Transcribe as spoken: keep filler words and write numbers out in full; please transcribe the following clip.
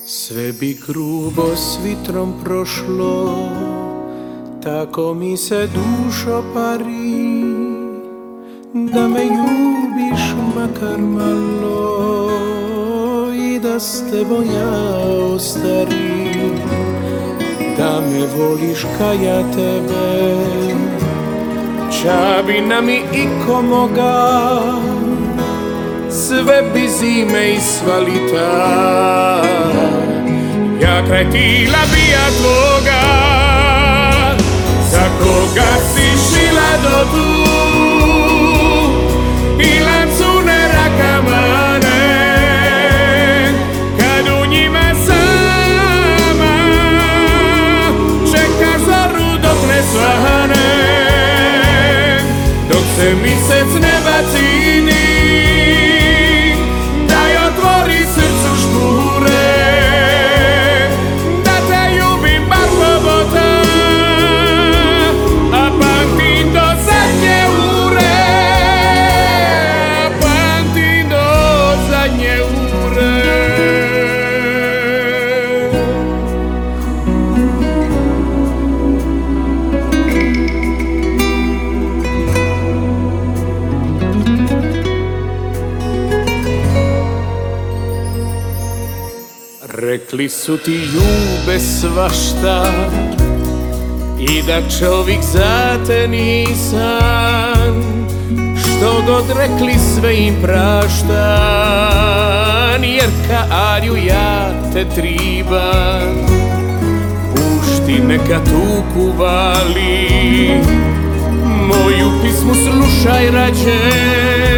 Sve bi grubo s vitrom prošlo, tako mi se dušo pari, da me ljubiš makar malo i da s tebom ja ostarim, da me voliš ka ja tebe. Ča bi nam i iko moga, sve bi zime i sva lita, ja kraj tila bija tvoga, za koga si žila do tu i lancune rakamane, kad u njima sama čekaš zoru dok ne svane, dok se misec ne bacini, daj otvori srcu škure, da te ljubim bar pobota, a pamtim do zadnje ure, a pamtim do zadnje ure. Rekli su ti ljube svašta i da čovjek za te nisam, što god rekli sve im praštam, jer ka Arju ja te tribam. Pušti neka tuku vali, moju pismu slušaj rađe,